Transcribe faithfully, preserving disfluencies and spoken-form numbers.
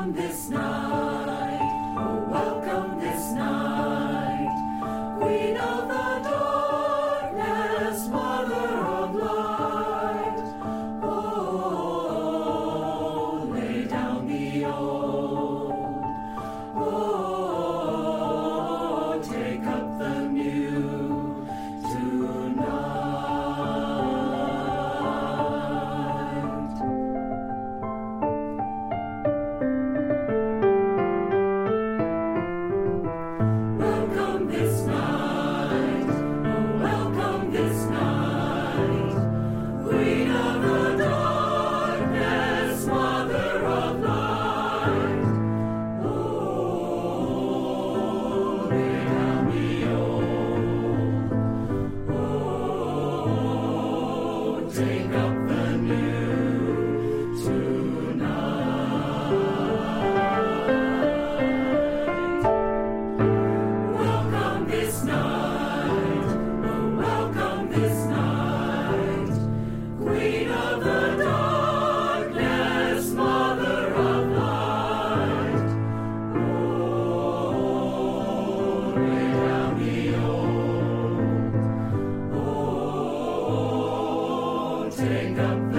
welcome this night, oh, welcome this night, Queen of the darkness, Mother of light. Oh, lay down the old, oh, take up the new tonight. Welcome this night, oh, welcome this night, Queen of the darkness, Mother of light. Oh, lay down the old, oh, take up the new tonight. Welcome this night, oh, welcome this night, Queen of the darkness, Mother of light. Oh, lay down the old, oh, take up the